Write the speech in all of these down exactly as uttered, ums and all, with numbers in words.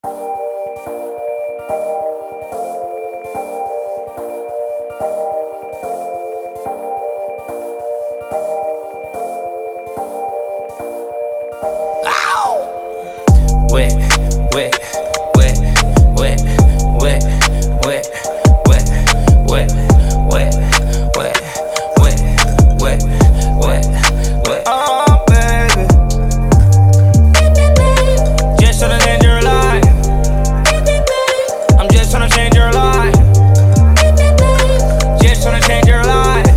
Wet, wet, wet, wet, wet, wet, wet, wet, wet, wet, wet, wet, wet, wet. Oh, baby, just tryna change your life. I'm just tryna change your life. Just tryna change your life.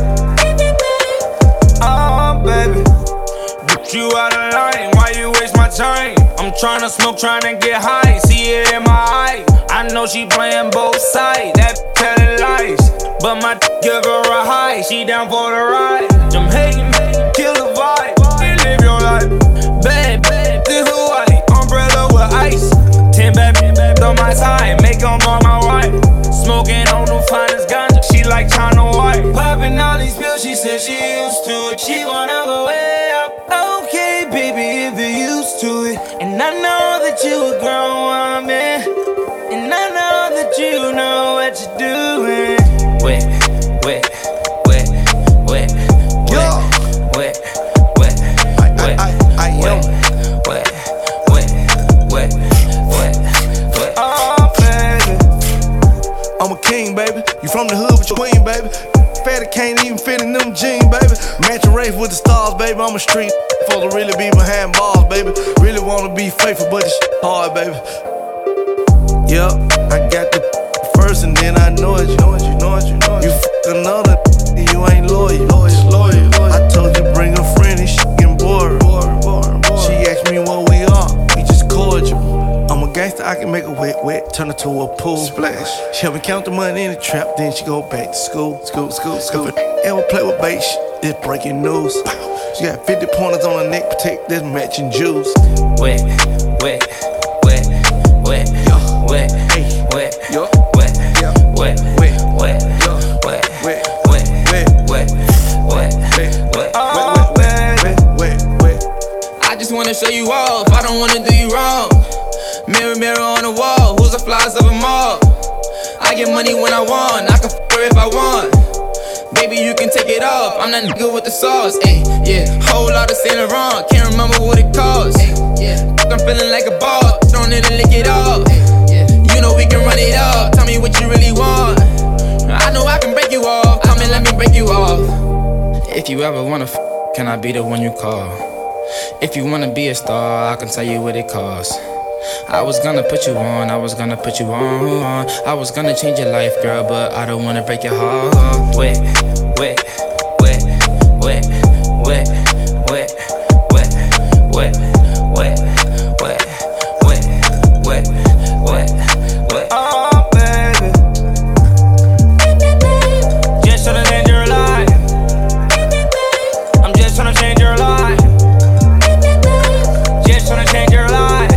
Oh, baby, get you out of line. Why you waste my time? I'm tryna smoke, tryna get high, see it in my eye. I know she playing both sides, that telling lies. But my give her a high, she down for the ride. I'm hating, kill the vibe, and live your life. Bad, bad, this Hawaii, umbrella with ice. Ten bad men on my side, make them all my wife. Smoking on the finest ganja, she like China White. Popping all these pills, she said she used to it. She wanna go way up. Okay, baby, if you're used to it. And I know that you a grown woman, and I know that you know what you're doing. Wet, wet, wet, wet, wet, wet, wet, wet, wet, wet, wet, wet, wet, wet. Oh, baby, I'm a king, baby. You from the hood with your queen, baby. Fatty can't even fit in them jeans, baby. Match a race with the stars, baby. I'm a street supposed to really be behind bars, baby. Really wanna be faithful, but it's hard, baby. Yep, I got the first and then I know it. You know it, you know it, you know it. You f another, you ain't loyal. Loyal, loyal, loyal. I told you bring a friend, and she getting bored. She asked me what we are, we just cordial. I'm a gangster, I can make a wet, wet, turn it to a pool. Splash. She help me count the money in the trap, then she go back to school. School, school, school. If I ever play with bait, it's breaking news. She got fifty pointers on her neck, protect this matching jewels. Wet, wet, wet, wet, wet, hey, wet, yo, wet, yeah, wet, wet, wet, yo, wet, wet, wet, wet, wet, wet, wet, wet. oh, wet, wet, wet. I just wanna show you off, I don't wanna do you wrong. Mirror, mirror on the wall, who's the flies of them all? I get money when I want, I can f her if I want. Baby, you can take it off, I'm that nigga with the sauce, ayy, yeah. Whole lot of Saint Laurent, can't remember what it cost, ayy, yeah. I'm feeling like a ball, don't need to lick it off, ayy, yeah. You know we can run it up, tell me what you really want. I know I can break you off, come and let me break you off. If you ever wanna f, can I be the one you call? If you wanna be a star, I can tell you what it costs. I was gonna put you on, I was gonna put you on. I was gonna change your life, girl, but I don't wanna break your heart. Wet, wet, wet, wet, wet, wet, wet, wet, wet, wet, wet, wet, wet, wet. Oh, baby, just tryna change your life. I'm just tryna change your life. Just tryna change your life.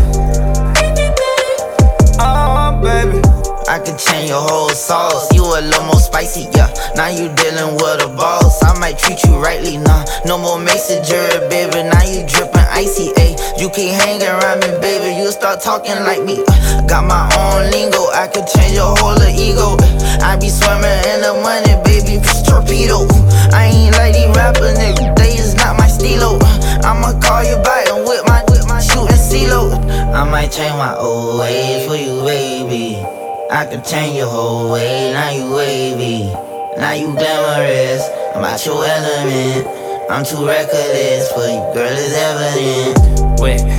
I can change your whole sauce. You a little more spicy, yeah. Now you dealing with a boss. I might treat you rightly, nah. No more messenger, baby. Now you drippin' icy, ayy. You keep hanging around me, baby. You start talking like me. Got my own lingo. I could change your whole ego. I be swimming in the money, baby. Torpedo. I ain't like these rappers, nigga. They is not my stilo. I'ma call you back and whip my whip my shooting CeeLo. I might change my old ways for you, baby. I can change your whole way, now you wavy. Now you glamorous, I'm out your element. I'm too reckless for you, girl, it's evident. Wet.